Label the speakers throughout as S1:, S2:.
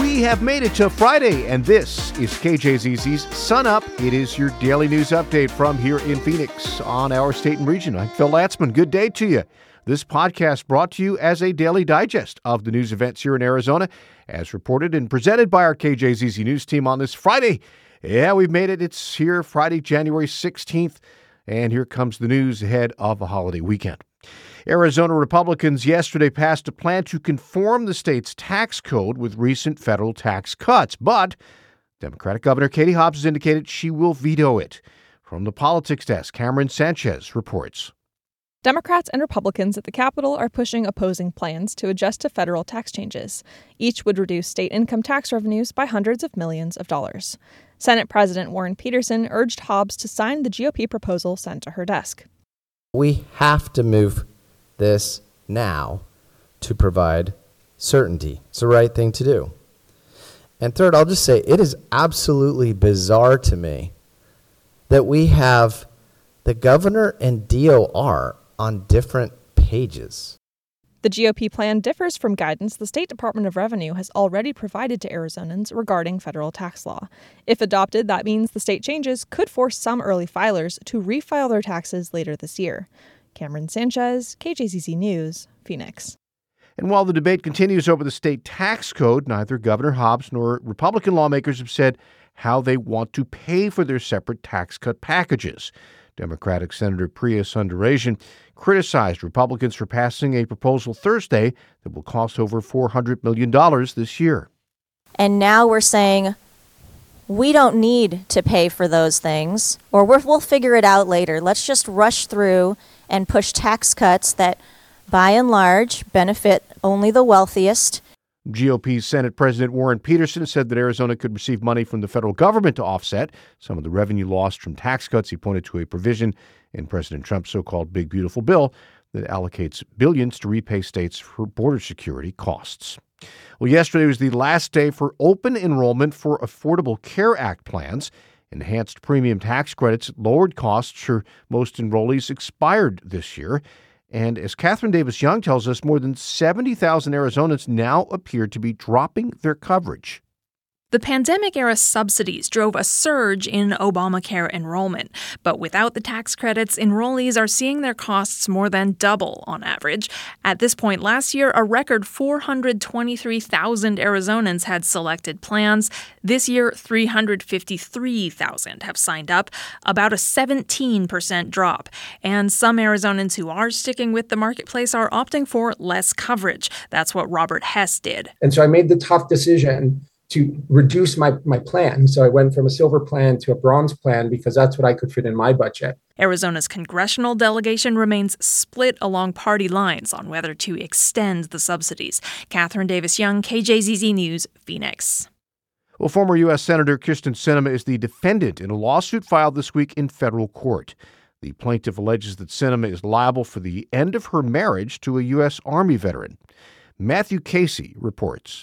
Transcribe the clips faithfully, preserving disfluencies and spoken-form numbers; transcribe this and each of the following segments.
S1: We have made it to Friday, and this is K J Z Z's Sun Up. It is your daily news update from here in Phoenix on our state and region. I'm Phil Latzman. Good day to you. This podcast brought to you as a daily digest of the news events here in Arizona, as reported and presented by our K J Z Z News team on this Friday. Yeah, we've made it. It's here Friday, January sixteenth, and here comes the news ahead of a holiday weekend. Arizona Republicans yesterday passed a plan to conform the state's tax code with recent federal tax cuts, but Democratic Governor Katie Hobbs has indicated she will veto it. From the politics desk, Cameron Sanchez reports.
S2: Democrats and Republicans at the Capitol are pushing opposing plans to adjust to federal tax changes. Each would reduce state income tax revenues by hundreds of millions of dollars. Senate President Warren Peterson urged Hobbs to sign the G O P proposal sent to her desk.
S3: We have to move this now to provide certainty. It's the right thing to do. And third, I'll just say it is absolutely bizarre to me that we have the governor and D O R on different pages.
S2: The G O P plan differs from guidance the State Department of Revenue has already provided to Arizonans regarding federal tax law. If adopted, that means the state changes could force some early filers to refile their taxes later this year. Cameron Sanchez, K J Z Z News, Phoenix.
S1: And while the debate continues over the state tax code, neither Governor Hobbs nor Republican lawmakers have said how they want to pay for their separate tax cut packages. Democratic Senator Priya Sundaresan criticized Republicans for passing a proposal Thursday that will cost over four hundred million dollars this year.
S4: And now we're saying we don't need to pay for those things, or we're, we'll figure it out later. Let's just rush through and push tax cuts that, by and large, benefit only the wealthiest.
S1: G O P Senate President Warren Peterson said that Arizona could receive money from the federal government to offset some of the revenue lost from tax cuts. He pointed to a provision in President Trump's so-called Big Beautiful Bill that allocates billions to repay states for border security costs. Well, yesterday was the last day for open enrollment for Affordable Care Act plans. Enhanced premium tax credits lowered costs for most enrollees expired this year. And as Catherine Davis Young tells us, more than seventy thousand Arizonans now appear to be dropping their coverage.
S5: The pandemic-era subsidies drove a surge in Obamacare enrollment, but without the tax credits, enrollees are seeing their costs more than double on average. At this point last year, a record four hundred twenty-three thousand Arizonans had selected plans. This year, three hundred fifty-three thousand have signed up, about a seventeen percent drop. And some Arizonans who are sticking with the marketplace are opting for less coverage. That's what Robert Hess did.
S6: And so I made the tough decision to reduce my, my plan. So I went from a silver plan to a bronze plan because that's what I could fit in my budget.
S5: Arizona's congressional delegation remains split along party lines on whether to extend the subsidies. Catherine Davis Young, K J Z Z News, Phoenix.
S1: Well, former U S Senator Kyrsten Sinema is the defendant in a lawsuit filed this week in federal court. The plaintiff alleges that Sinema is liable for the end of her marriage to a U S Army veteran. Matthew Casey reports.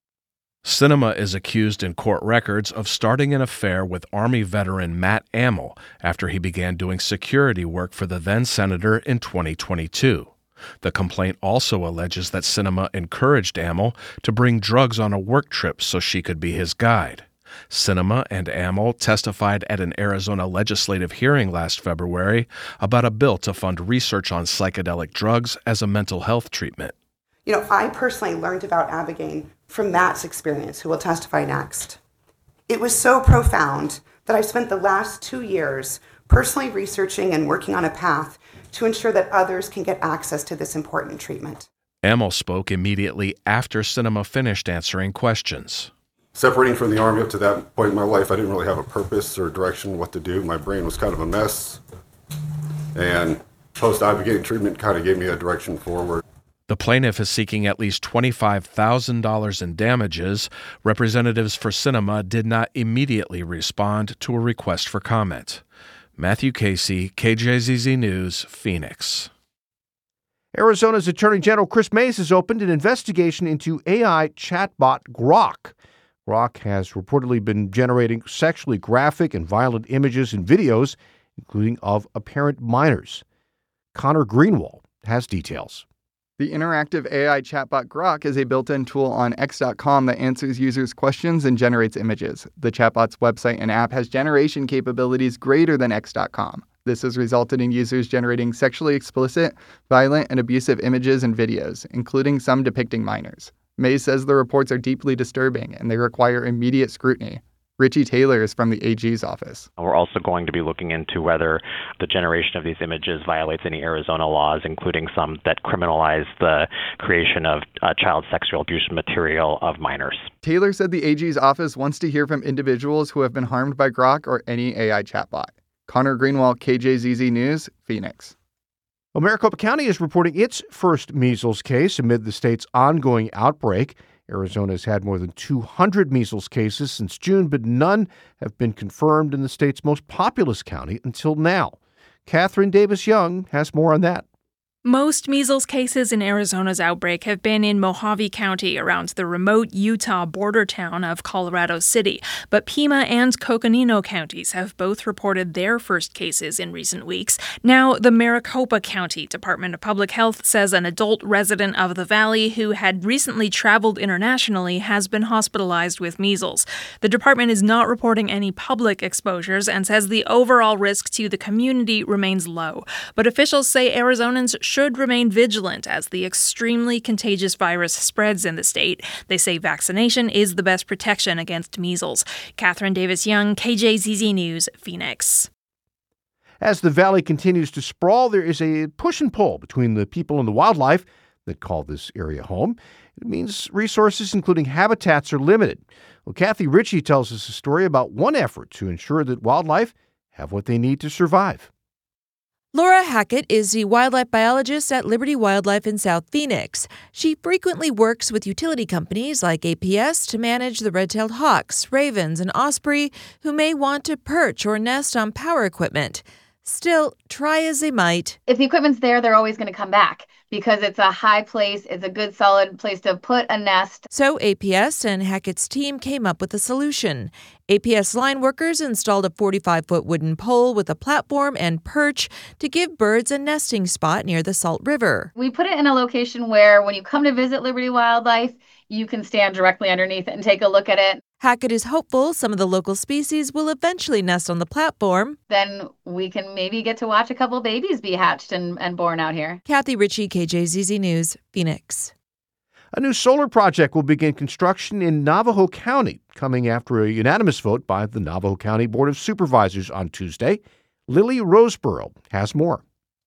S7: Sinema is accused in court records of starting an affair with Army veteran Matt Amel after he began doing security work for the then-senator in twenty twenty-two. The complaint also alleges that Sinema encouraged Amel to bring drugs on a work trip so she could be his guide. Sinema and Amel testified at an Arizona legislative hearing last February about a bill to fund research on psychedelic drugs as a mental health treatment.
S8: You know, I personally learned about Abigail from Matt's experience, who will testify next. It was so profound that I've spent the last two years personally researching and working on a path to ensure that others can get access to this important treatment.
S7: Amel spoke immediately after Sinema finished answering questions.
S9: Separating from the Army up to that point in my life, I didn't really have a purpose or direction what to do. My brain was kind of a mess. And post-Abigail treatment kind of gave me a direction forward.
S7: The plaintiff is seeking at least twenty-five thousand dollars in damages. Representatives for Sinema did not immediately respond to a request for comment. Matthew Casey, K J Z Z News, Phoenix.
S1: Arizona's Attorney General Kris Mayes has opened an investigation into A I chatbot Grok. Grok has reportedly been generating sexually graphic and violent images and videos, including of apparent minors. Connor Greenwald has details.
S10: The interactive A I chatbot Grok is a built-in tool on X dot com that answers users' questions and generates images. The chatbot's website and app has generation capabilities greater than X dot com. This has resulted in users generating sexually explicit, violent, and abusive images and videos, including some depicting minors. Mays says the reports are deeply disturbing and they require immediate scrutiny. Richie Taylor is from the A G's office.
S11: We're also going to be looking into whether the generation of these images violates any Arizona laws, including some that criminalize the creation of uh, child sexual abuse material of minors.
S10: Taylor said the A G's office wants to hear from individuals who have been harmed by Grok or any A I chatbot. Connor Greenwald, K J Z Z News, Phoenix.
S1: Well, Maricopa County is reporting its first measles case amid the state's ongoing outbreak. Arizona has had more than two hundred measles cases since June, but none have been confirmed in the state's most populous county until now. Catherine Davis-Young has more on that.
S5: Most measles cases in Arizona's outbreak have been in Mojave County around the remote Utah border town of Colorado City, but Pima and Coconino counties have both reported their first cases in recent weeks. Now, the Maricopa County Department of Public Health says an adult resident of the valley who had recently traveled internationally has been hospitalized with measles. The department is not reporting any public exposures and says the overall risk to the community remains low. But officials say Arizonans should remain vigilant as the extremely contagious virus spreads in the state. They say vaccination is the best protection against measles. Catherine Davis-Young, K J Z Z News, Phoenix.
S1: As the valley continues to sprawl, there is a push and pull between the people and the wildlife that call this area home. It means resources, including habitats, are limited. Well, Kathy Ritchie tells us a story about one effort to ensure that wildlife have what they need to survive.
S12: Laura Hackett is the wildlife biologist at Liberty Wildlife in South Phoenix. She frequently works with utility companies like A P S to manage the red-tailed hawks, ravens, and osprey who may want to perch or nest on power equipment. Still, try as they might.
S13: If the equipment's there, they're always going to come back because it's a high place, it's a good solid place to put a nest.
S12: So A P S and Hackett's team came up with a solution. A P S line workers installed a forty-five foot wooden pole with a platform and perch to give birds a nesting spot near the Salt River.
S13: We put it in a location where when you come to visit Liberty Wildlife, you can stand directly underneath it and take a look at it.
S12: Hackett is hopeful some of the local species will eventually nest on the platform.
S13: Then we can maybe get to watch a couple babies be hatched and, and born out here.
S12: Kathy Ritchie, K J Z Z News, Phoenix.
S1: A new solar project will begin construction in Navajo County, coming after a unanimous vote by the Navajo County Board of Supervisors on Tuesday. Lily Roseborough has more.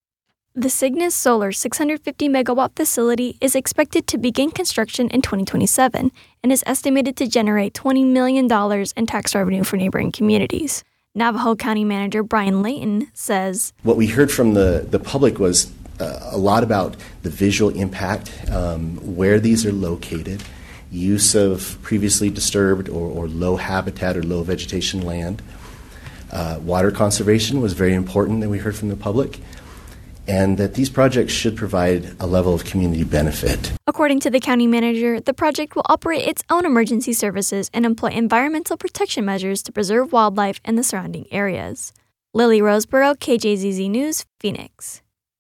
S14: The Cygnus Solar six hundred fifty megawatt facility is expected to begin construction in twenty twenty-seven and is estimated to generate twenty million dollars in tax revenue for neighboring communities. Navajo County Manager Brian Layton says,
S15: what we heard from the, the public was uh, a lot about the visual impact, um, where these are located, use of previously disturbed or, or low habitat or low vegetation land. Uh, water conservation was very important that we heard from the public, and that these projects should provide a level of community benefit.
S14: According to the county manager, the project will operate its own emergency services and employ environmental protection measures to preserve wildlife in the surrounding areas. Lily Roseborough, K J Z Z News, Phoenix.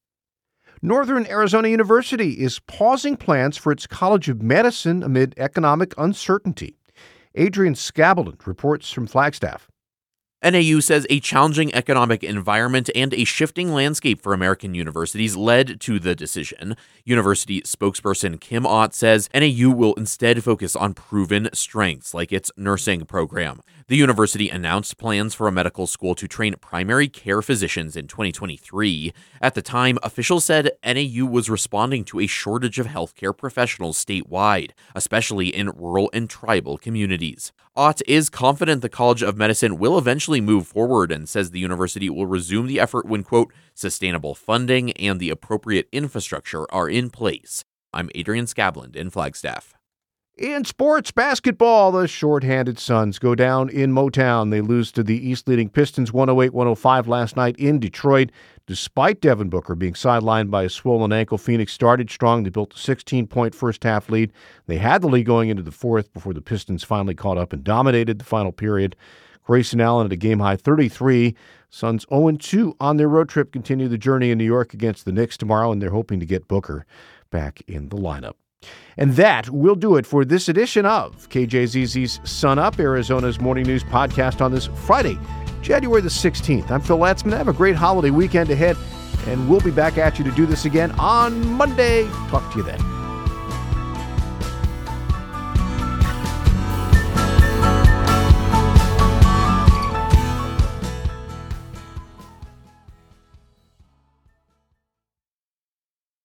S1: Northern Arizona University is pausing plans for its College of Medicine amid economic uncertainty. Adrian Scabaldon reports from Flagstaff.
S16: N A U says a challenging economic environment and a shifting landscape for American universities led to the decision. University spokesperson Kim Ott says N A U will instead focus on proven strengths like its nursing program. The university announced plans for a medical school to train primary care physicians in twenty twenty-three. At the time, officials said N A U was responding to a shortage of healthcare professionals statewide, especially in rural and tribal communities. Ott is confident the College of Medicine will eventually move forward and says the university will resume the effort when, quote, sustainable funding and the appropriate infrastructure are in place. I'm Adrian Scabland in Flagstaff.
S1: In sports basketball, the short-handed Suns go down in Motown. They lose to the East-leading Pistons one oh eight one oh five last night in Detroit. Despite Devin Booker being sidelined by a swollen ankle, Phoenix started strong. They built a sixteen-point first-half lead. They had the lead going into the fourth before the Pistons finally caught up and dominated the final period. Grayson Allen at a game-high thirty-three. Suns oh and two on their road trip continue the journey in New York against the Knicks tomorrow, and they're hoping to get Booker back in the lineup. And that will do it for this edition of K J Z Z's Sun Up, Arizona's morning news podcast on this Friday, January the sixteenth. I'm Phil Latzman. Have a great holiday weekend ahead, and we'll be back at you to do this again on Monday. Talk to you then.